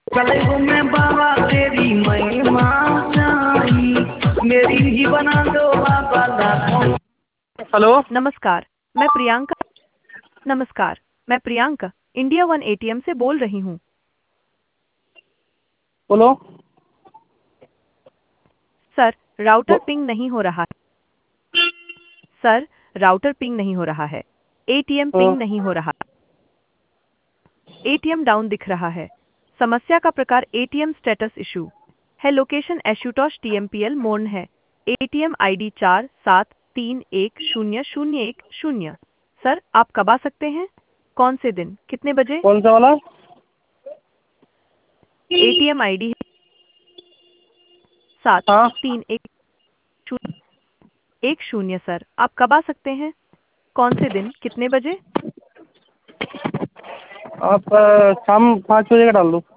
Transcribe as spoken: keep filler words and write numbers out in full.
चले गो मैं बाबा तेरी महिमा चाही, मेरी ही बना दो बाबा लाखों। हेलो। नमस्कार, मैं प्रियंका नमस्कार, मैं प्रियंका इंडिया वन एटीएम से बोल रही हूँ। बोलो। सर, राउटर बो- पिंग नहीं हो रहा है। सर, राउटर पिंग नहीं हो रहा है। एटीएम हाँ, पिंग नहीं हो रहा। एटीएम डाउन दिख रहा है। समस्या का प्रकार एटीएम स्टेटस इशू है। लोकेशन एशुटोश टीएमपीएल मोर्न है। एटीएम आईडी चार सात तीन एक शून्य शून्य एक शून्य। सर, आप कब आ सकते हैं? कौन से दिन, कितने बजे? कौन सा वाला? एटीएम आईडी सात हाँ, तीन एक शून्य एक शून्य। सर, आप कब आ सकते हैं? कौन से दिन, कितने बजे? आप अ, शाम पाँच बजे का डाल दो।